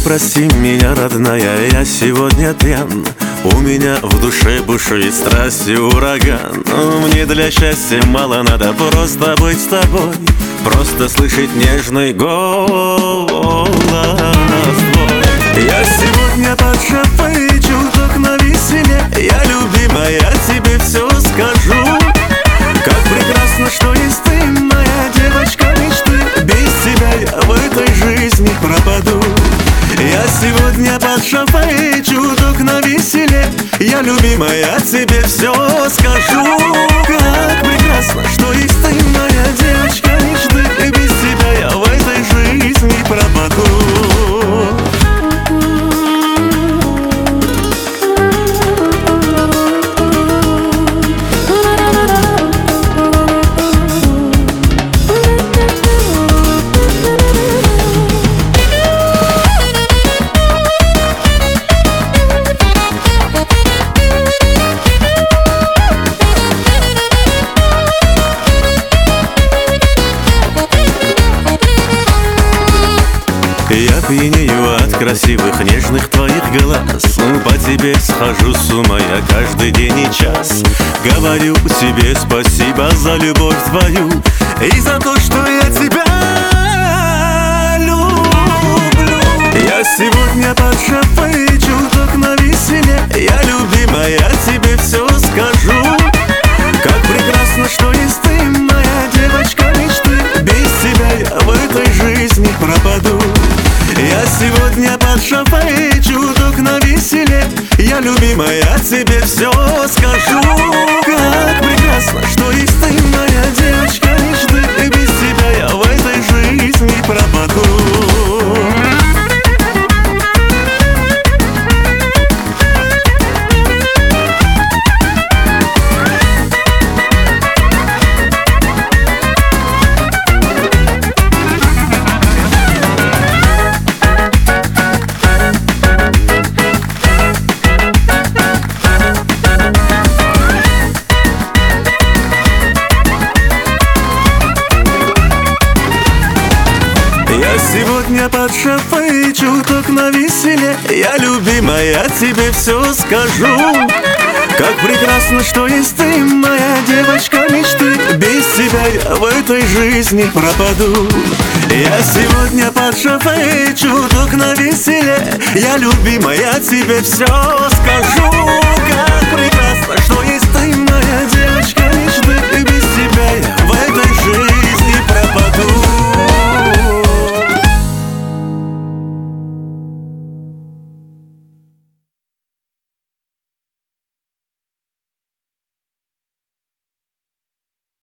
прости меня, родная, я сегодня пьян. У меня в душе бушует страсть и ураган. Мне для счастья мало, надо просто быть с тобой, просто слышать нежный голос твой. Я сегодня под шофе, чуток навеселе. Я, любимая, тебе все скажу. Как прекрасно, что есть ты, моя девочка мечты. Без тебя я в этой жизни пропаду. Я сегодня под шофе, чуток навеселе. Я, любимая, тебе все скажу. Как прекрасно, что есть ты, моя девочка мечты. Без тебя я в этой жизни пропаду. Я пьянею от красивых, нежных твоих глаз. По тебе схожу с ума я каждый день и час. Говорю тебе спасибо за любовь твою и за то, что я тебя люблю. Я сегодня под шофе, чуток навеселе. Я, любимая, тебе все скажу. Как прекрасно, что есть ты, моя девочка мечты. Без тебя я в этой жизни пропаду. Я сегодня под шофе, чуток навеселе. Я, любимая, тебе все скажу. Как прекрасно, что есть ты, моя девочка мечты. Без тебя я в этой жизни пропаду. Я сегодня под шофе, чуток навеселе. Я, любимая, тебе все скажу. Как прекрасно, что есть ты, моя девочка мечты. Без тебя я в этой жизни пропаду. Я сегодня под шофе, чуток навеселе. Я, любимая, тебе все скажу.